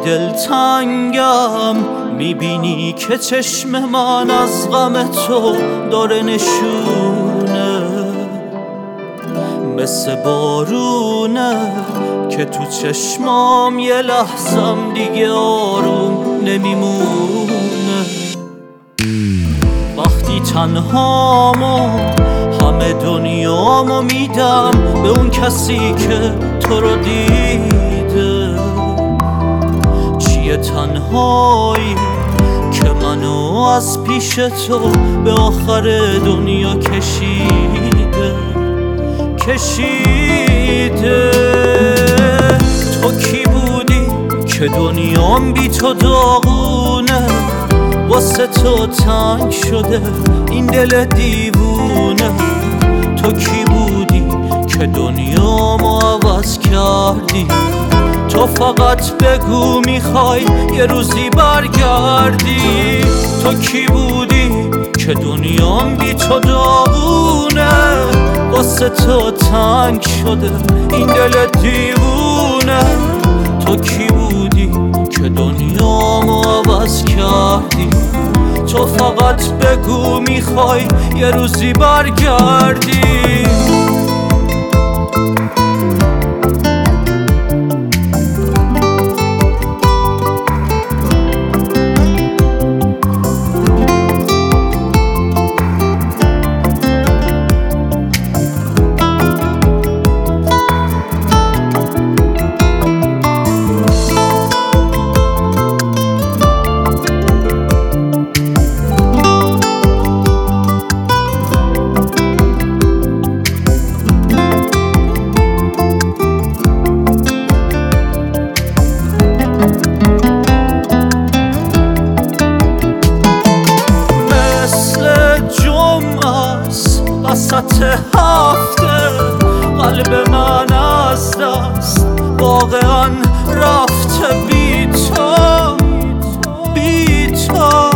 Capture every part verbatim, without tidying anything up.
دلتنگم، میبینی که چشم من از غم تو داره نشونه، مثل بارونه که تو چشمام یه لحظم دیگه آروم نمیمونه. وقتی تنهامو همه دنیامو میدم به اون کسی که تو رو دیده. چیه تنهایی که منو از پیش تو به آخر دنیا کشیده کشیده تو کی بودی که دنیام بی تو داغونه، واسه تو تنگ شده این دل دیوونه. تو کی بودی که دنیامو عوض کردی؟ تو فقط بگو میخوای یه روزی برگردی. تو کی بودی که دنیام بی تو داغونه، واسه تو تنگ شده این دل دیوونه. تو کی بودی که دنیامو عوض کردی؟ تو فقط بگو میخوای یه روزی برگردی. وسط هفته قلب من از دست واقعا رفته بی تو بی تو.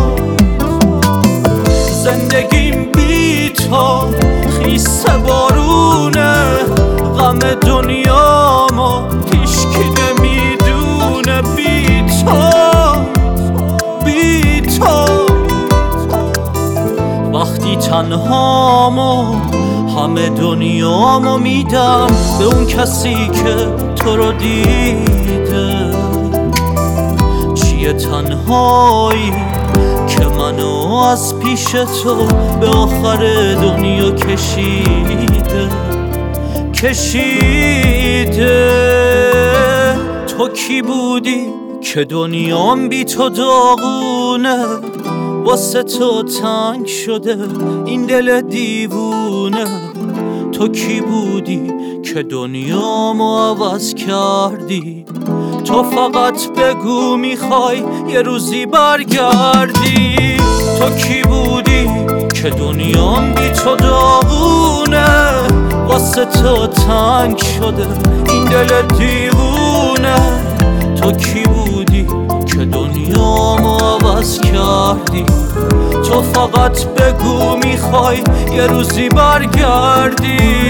زندگیم بی تو خیس بارونه، غم دنیامو هیچکی نمیدونه. بی تو بی تو وقتی تنهامو همه دنیامو میدم به اون کسی که تو رو دیده. چیه تنهایی که منو از پیش تو به آخر دنیا کشیده کشیده تو کی بودی که دنیام بی تو داغونه، واسه تو تنگ شده این دل دیوونه. تو کی بودی که دنیامو عوض کردی؟ تو فقط بگو میخوای یه روزی برگردی. تو کی بودی که دنیام بی تو داغونه، واسه تو تنگ شده این دل دیوونه. تو کی بودی که دنیامو عوض کردی؟ تو فقط بگو میخوای یه روزی برگردی.